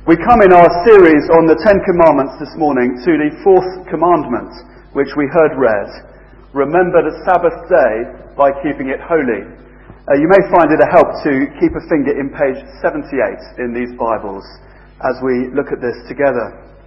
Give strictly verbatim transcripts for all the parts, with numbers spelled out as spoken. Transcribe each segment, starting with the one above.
We come in our series on the Ten Commandments this morning to the fourth commandment, which we heard read. Remember the Sabbath day by keeping it holy. Uh, you may find it a help to keep a finger in page seventy-eight in these Bibles as we look at this together.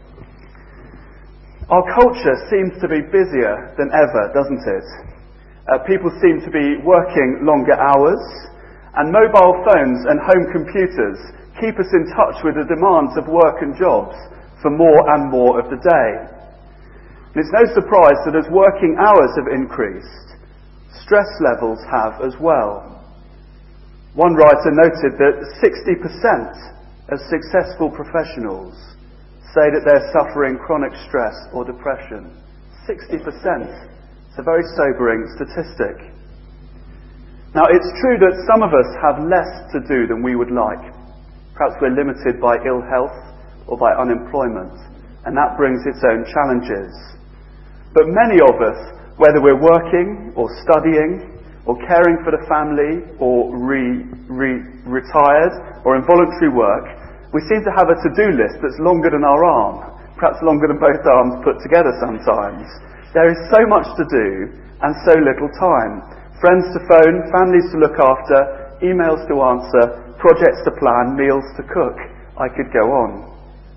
Our culture seems to be busier than ever, doesn't it? Uh, people seem to be working longer hours, and mobile phones and home computers keep us in touch with the demands of work and jobs for more and more of the day. And it's no surprise that as working hours have increased, stress levels have as well. One writer noted that sixty percent of successful professionals say that they're suffering chronic stress or depression. sixty percent. It's a very sobering statistic. Now, it's true that some of us have less to do than we would like. Perhaps we're limited by ill health or by unemployment, and that brings its own challenges. But many of us, whether we're working or studying or caring for the family or re, re, retired or in voluntary work, we seem to have a to-do list that's longer than our arm, perhaps longer than both arms put together sometimes. There is so much to do and so little time. Friends to phone, families to look after, emails to answer, projects to plan, meals to cook. I could go on.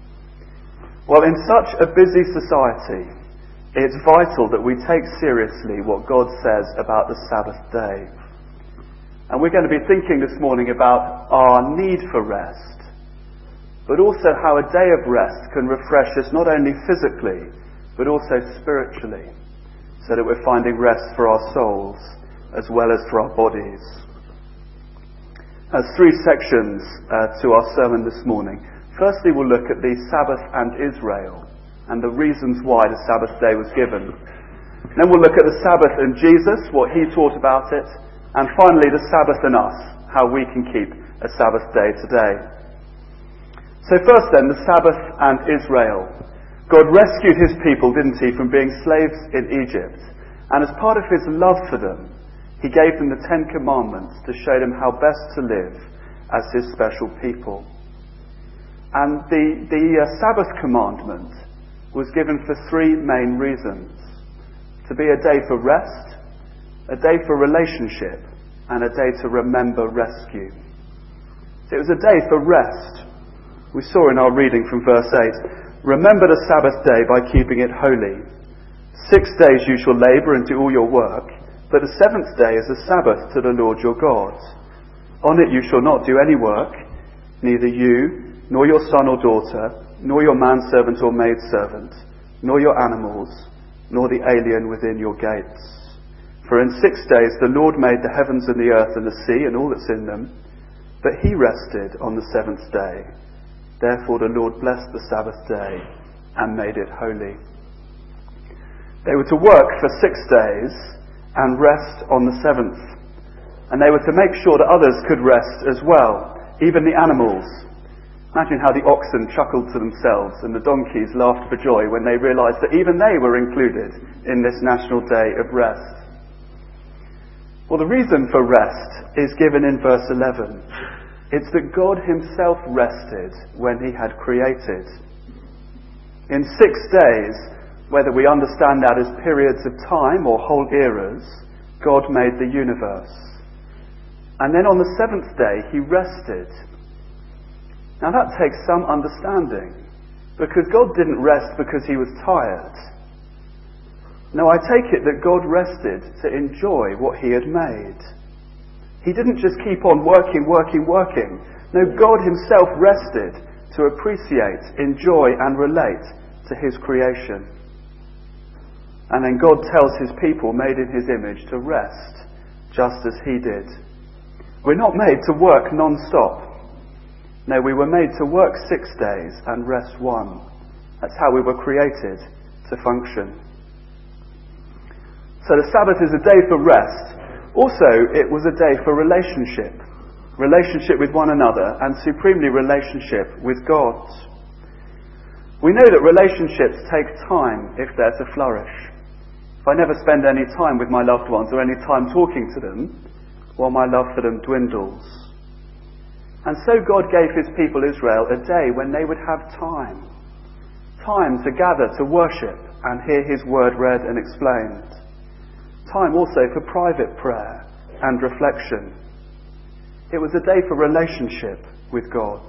Well, in such a busy society, it's vital that we take seriously what God says about the Sabbath day. And we're going to be thinking this morning about our need for rest, but also how a day of rest can refresh us not only physically, but also spiritually, so that we're finding rest for our souls as well as for our bodies. There's three sections uh, to our sermon this morning. Firstly, we'll look at the Sabbath and Israel and the reasons why the Sabbath day was given. Then we'll look at the Sabbath and Jesus, what he taught about it. And finally, the Sabbath and us, how we can keep a Sabbath day today. So first then, the Sabbath and Israel. God rescued his people, didn't he, from being slaves in Egypt. And as part of his love for them, he gave them the Ten Commandments to show them how best to live as his special people. And the, the uh, Sabbath commandment was given for three main reasons. To be a day for rest, a day for relationship, and a day to remember rescue. So it was a day for rest. We saw in our reading from verse eight, remember the Sabbath day by keeping it holy. Six days you shall labour and do all your work, but the seventh day is a Sabbath to the Lord your God. On it you shall not do any work, neither you, nor your son or daughter, nor your manservant or maidservant, nor your animals, nor the alien within your gates. For in six days the Lord made the heavens and the earth and the sea and all that's in them, but he rested on the seventh day. Therefore the Lord blessed the Sabbath day and made it holy. They were to work for six days and rest on the seventh. And they were to make sure that others could rest as well, even the animals. Imagine how the oxen chuckled to themselves and the donkeys laughed for joy when they realised that even they were included in this national day of rest. Well, the reason for rest is given in verse eleven. It's that God himself rested when he had created. In six days, whether we understand that as periods of time or whole eras, God made the universe. And then on the seventh day, he rested. Now that takes some understanding, because God didn't rest because he was tired. No, I take it that God rested to enjoy what he had made. He didn't just keep on working, working, working. No, God himself rested to appreciate, enjoy, and relate to his creation. And then God tells his people, made in his image, to rest, just as he did. We're not made to work non-stop. No, we were made to work six days and rest one. That's how we were created to function. So the Sabbath is a day for rest. Also, it was a day for relationship. Relationship with one another, and supremely relationship with God. We know that relationships take time if they're to flourish. If I never spend any time with my loved ones or any time talking to them, well, my love for them dwindles. And so God gave his people Israel a day when they would have time. Time to gather to worship and hear his word read and explained. Time also for private prayer and reflection. It was a day for relationship with God.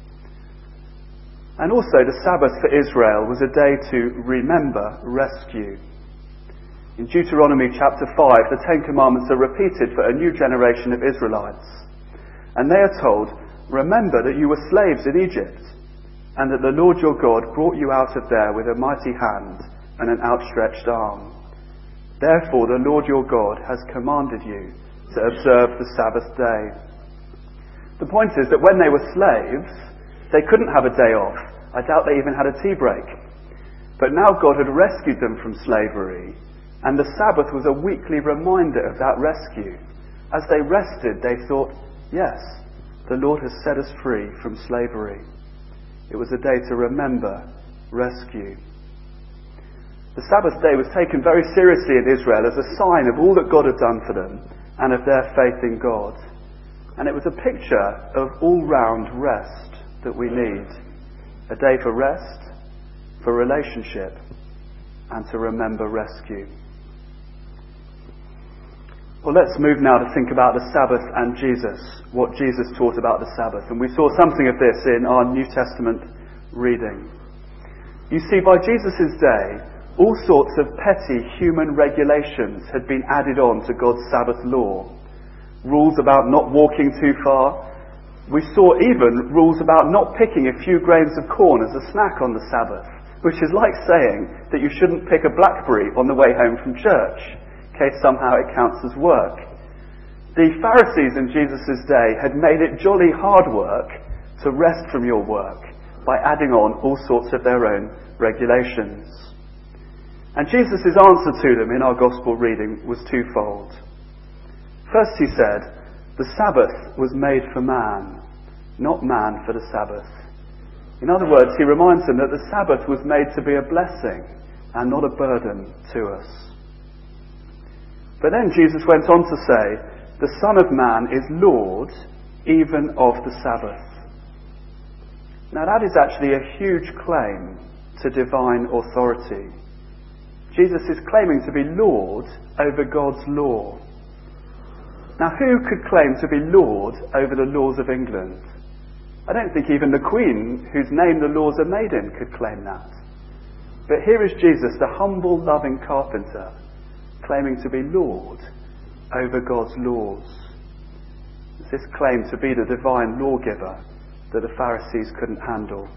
And also the Sabbath for Israel was a day to remember rescue. In Deuteronomy chapter five, the Ten Commandments are repeated for a new generation of Israelites. And they are told, remember that you were slaves in Egypt, and that the Lord your God brought you out of there with a mighty hand and an outstretched arm. Therefore the Lord your God has commanded you to observe the Sabbath day. The point is that when they were slaves, they couldn't have a day off. I doubt they even had a tea break. But now God had rescued them from slavery, and the Sabbath was a weekly reminder of that rescue. As they rested, they thought, yes, the Lord has set us free from slavery. It was a day to remember rescue. The Sabbath day was taken very seriously in Israel as a sign of all that God had done for them and of their faith in God. And it was a picture of all-round rest that we need. A day for rest, for relationship, and to remember rescue. Well, let's move now to think about the Sabbath and Jesus, what Jesus taught about the Sabbath. And we saw something of this in our New Testament reading. You see, by Jesus' day, all sorts of petty human regulations had been added on to God's Sabbath law. Rules about not walking too far. We saw even rules about not picking a few grains of corn as a snack on the Sabbath, which is like saying that you shouldn't pick a blackberry on the way home from church, in case somehow it counts as work. The Pharisees in Jesus' day had made it jolly hard work to rest from your work by adding on all sorts of their own regulations. And Jesus' answer to them in our Gospel reading was twofold. First he said, the Sabbath was made for man, not man for the Sabbath. In other words, he reminds them that the Sabbath was made to be a blessing and not a burden to us. But then Jesus went on to say, the Son of Man is Lord even of the Sabbath. Now that is actually a huge claim to divine authority. Jesus is claiming to be Lord over God's law. Now who could claim to be Lord over the laws of England? I don't think even the Queen, whose name the laws are made in, could claim that. But here is Jesus, the humble, loving carpenter, claiming to be Lord over God's laws. It's this claim to be the divine lawgiver that the Pharisees couldn't handle.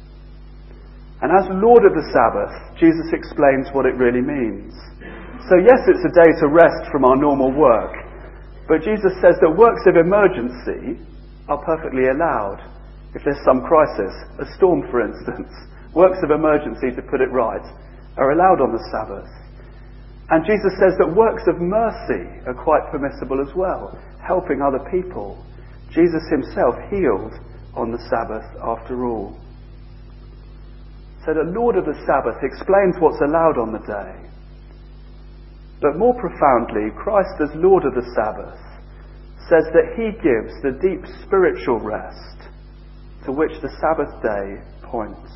And as Lord of the Sabbath, Jesus explains what it really means. So yes, it's a day to rest from our normal work, but Jesus says that works of emergency are perfectly allowed. If there's some crisis, a storm for instance, works of emergency, to put it right, are allowed on the Sabbath. And Jesus says that works of mercy are quite permissible as well, helping other people. Jesus himself healed on the Sabbath after all. So the Lord of the Sabbath explains what's allowed on the day. But more profoundly, Christ as Lord of the Sabbath says that he gives the deep spiritual rest to which the Sabbath day points.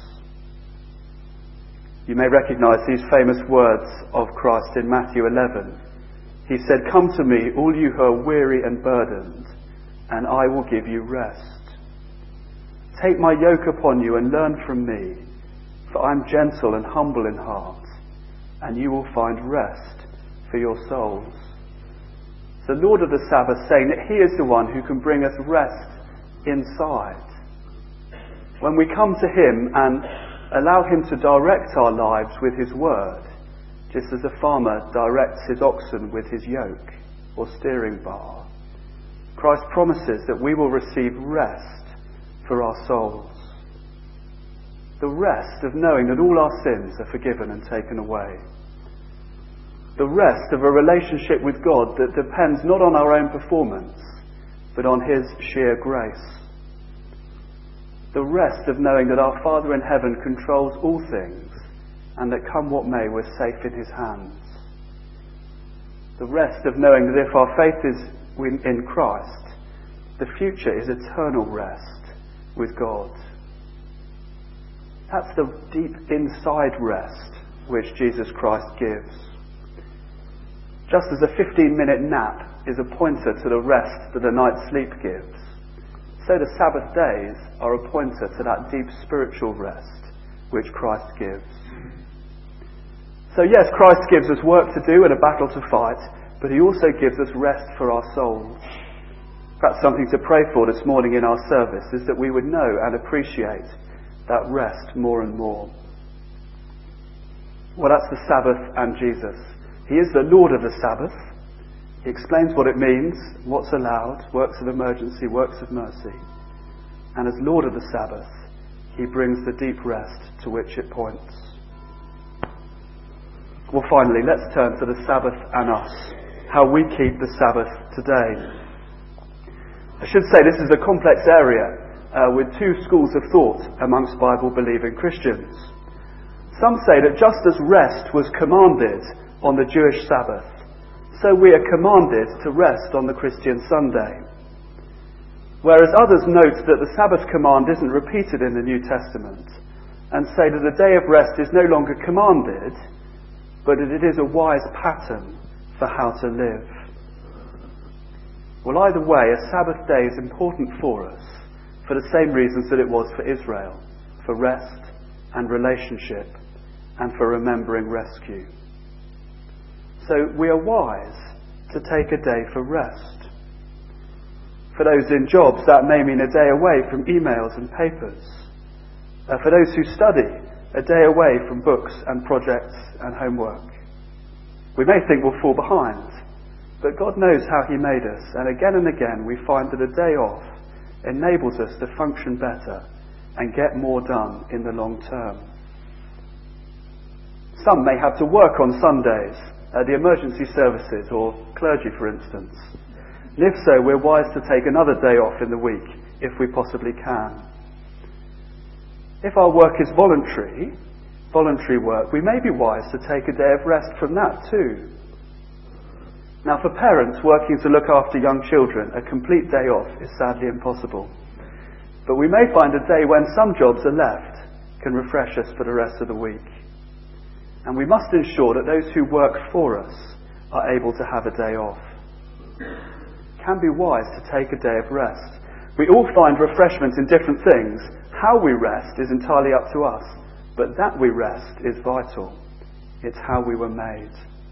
You may recognize these famous words of Christ in Matthew eleven. He said, come to me, all you who are weary and burdened, and I will give you rest. Take my yoke upon you and learn from me, for I am gentle and humble in heart, and you will find rest for your souls. The Lord of the Sabbath saying that he is the one who can bring us rest inside. When we come to him and allow him to direct our lives with his word, just as a farmer directs his oxen with his yoke or steering bar, Christ promises that we will receive rest for our souls. The rest of knowing that all our sins are forgiven and taken away. The rest of a relationship with God that depends not on our own performance, but on his sheer grace. The rest of knowing that our Father in heaven controls all things, and that come what may, we're safe in his hands. The rest of knowing that if our faith is in Christ, The future is eternal rest with God. That's the deep inside rest which Jesus Christ gives. Just as a fifteen-minute nap is a pointer to the rest that a night's sleep gives, so the Sabbath days are a pointer to that deep spiritual rest which Christ gives. So yes, Christ gives us work to do and a battle to fight, but he also gives us rest for our souls. Perhaps something to pray for this morning in our service is that we would know and appreciate that rest more and more. Well, that's the Sabbath and Jesus. He is the Lord of the Sabbath. He explains what it means, what's allowed, works of emergency, works of mercy. And as Lord of the Sabbath, he brings the deep rest to which it points. Well, finally, let's turn to the Sabbath and us, how we keep the Sabbath today. I should say this is a complex area uh, with two schools of thought amongst Bible-believing Christians. Some say that just as rest was commanded on the Jewish Sabbath, so we are commanded to rest on the Christian Sunday. Whereas others note that the Sabbath command isn't repeated in the New Testament and say that the day of rest is no longer commanded, but that it is a wise pattern for how to live. Well, either way, a Sabbath day is important for us for the same reasons that it was for Israel, for rest and relationship and for remembering rescue. So we are wise to take a day for rest. For those in jobs, that may mean a day away from emails and papers. Uh, for those who study, a day away from books and projects and homework. We may think we'll fall behind, but God knows how he made us, and again and again we find that a day off enables us to function better and get more done in the long term. Some may have to work on Sundays, at the emergency services or clergy for instance. And if so, we're wise to take another day off in the week if we possibly can. If our work is voluntary, voluntary work, we may be wise to take a day of rest from that too. Now, for parents working to look after young children, a complete day off is sadly impossible. But we may find a day when some jobs are left can refresh us for the rest of the week. And we must ensure that those who work for us are able to have a day off. It can be wise to take a day of rest. We all find refreshment in different things. How we rest is entirely up to us. But that we rest is vital. It's how we were made.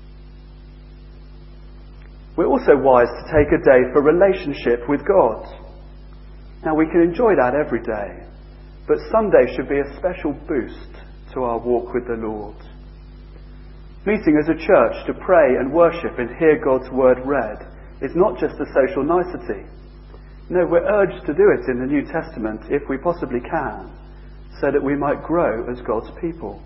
We're also wise to take a day for relationship with God. Now, we can enjoy that every day, but Sunday should be a special boost to our walk with the Lord. Meeting as a church to pray and worship and hear God's word read is not just a social nicety. No, we're urged to do it in the New Testament if we possibly can, so that we might grow as God's people.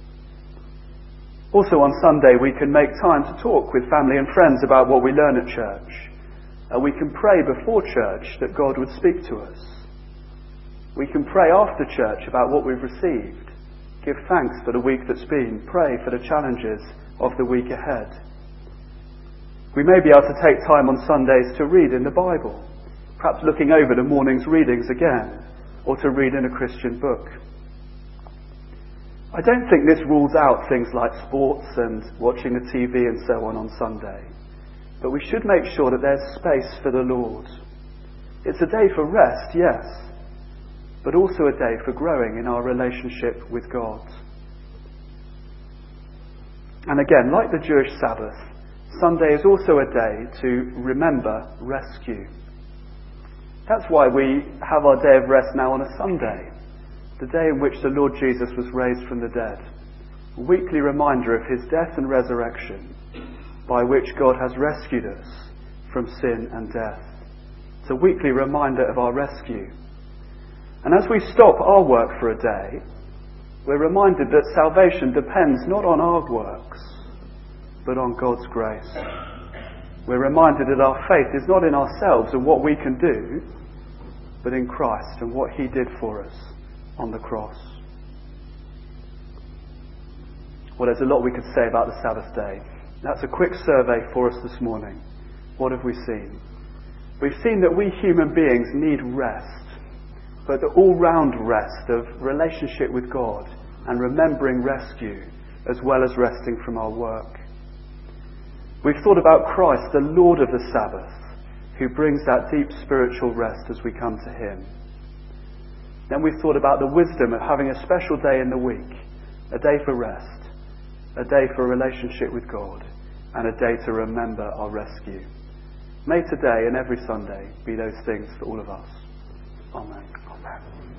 Also on Sunday we can make time to talk with family and friends about what we learn at church. Uh, we can pray before church that God would speak to us. We can pray after church about what we've received. Give thanks for the week that's been. Pray for the challenges of the week ahead. We may be able to take time on Sundays to read in the Bible, perhaps looking over the morning's readings again, or to read in a Christian book. I don't think this rules out things like sports and watching the T V and so on on Sunday. But we should make sure that there's space for the Lord. It's a day for rest, yes, but also a day for growing in our relationship with God. And again, like the Jewish Sabbath, Sunday is also a day to remember rescue. That's why we have our day of rest now on a Sunday, the day in which the Lord Jesus was raised from the dead, a weekly reminder of his death and resurrection, by which God has rescued us from sin and death. It's a weekly reminder of our rescue. And as we stop our work for a day, we're reminded that salvation depends not on our works, but on God's grace. We're reminded that our faith is not in ourselves and what we can do, but in Christ and what he did for us on the cross. Well, there's a lot we could say about the Sabbath day. That's a quick survey for us this morning. What have we seen? We've seen that we human beings need rest, but the all-round rest of relationship with God and remembering rescue, as well as resting from our work. We've thought about Christ, the Lord of the Sabbath, who brings that deep spiritual rest as we come to Him. Then we've thought about the wisdom of having a special day in the week, a day for rest, a day for a relationship with God, and a day to remember our rescue. May today and every Sunday be those things for all of us. Amen. Amen.